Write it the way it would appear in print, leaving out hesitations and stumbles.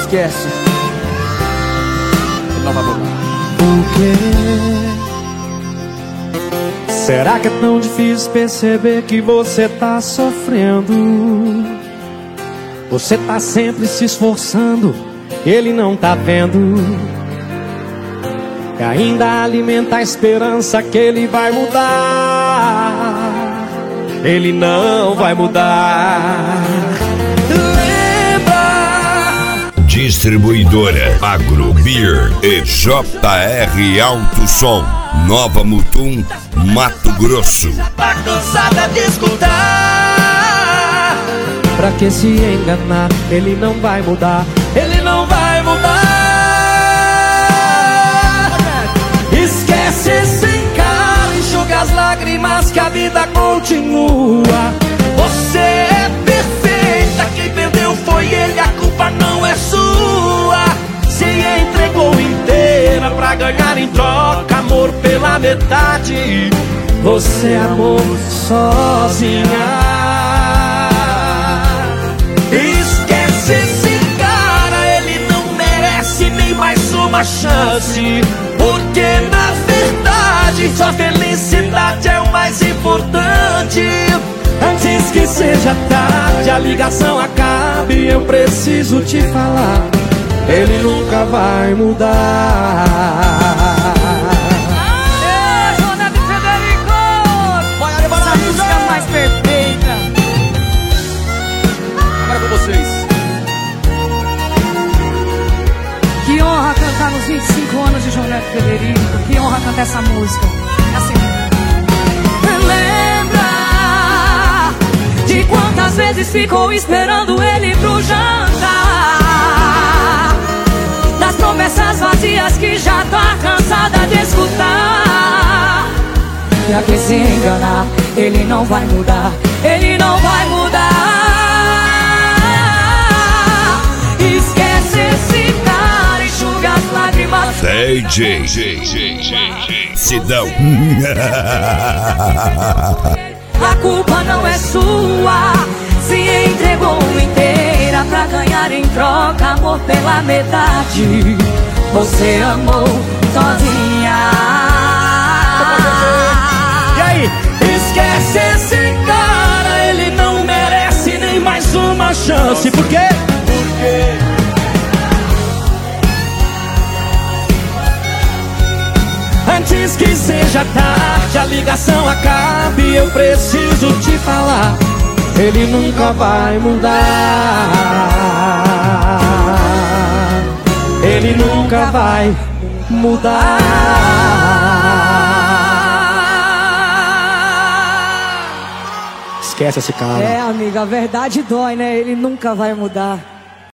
Esquece. Ele não vai mudar. Por quê? Será que é tão difícil perceber que você tá sofrendo? Você tá sempre se esforçando, ele não tá vendo. E ainda alimenta a esperança que ele vai mudar. Ele não vai mudar. Lembra? Distribuidora Agro Beer e JR Alto Som, Nova Mutum, Mato Grosso. Tá cansada de escutar? Pra que se enganar? Ele não vai mudar. Ele não vai mudar. Esquece esse cara, enxuga as lágrimas que a vida continua. Você é perfeita, quem perdeu foi ele, a culpa não é sua. Se entregou inteira pra ganhar em troca amor pela metade. Você amou sozinha. Esquece esse cara, ele não merece nem mais uma chance. Porque na verdade sua felicidade é o mais importante. Antes que seja tarde, a ligação acabe, eu preciso te falar. Ele nunca vai mudar. Jonas e Federico! Essa música mais perfeita. Agora com vocês. Que honra cantar nos 25 anos de Jonas e Federico. Que honra cantar essa música. É assim. Lembra de quantas vezes ficou esperando ele pro jantar? Das promessas vazias que já tá cansada de escutar. Pra que se enganar? Ele não vai mudar. Ele não vai mudar. Esquece esse cara, enxuga as lágrimas. DJ Sidão. A culpa não é sua. Se entregou inteira pra ganhar em troca amor pela metade. Você amou sozinha. E aí? Esquece esse cara, ele não merece nem mais uma chance. Por quê? Porque antes que seja tarde, a ligação acabe, eu preciso te falar. Ele nunca vai mudar. Ele nunca vai mudar. Esquece esse cara. É, amiga, a verdade dói, né? Ele nunca vai mudar.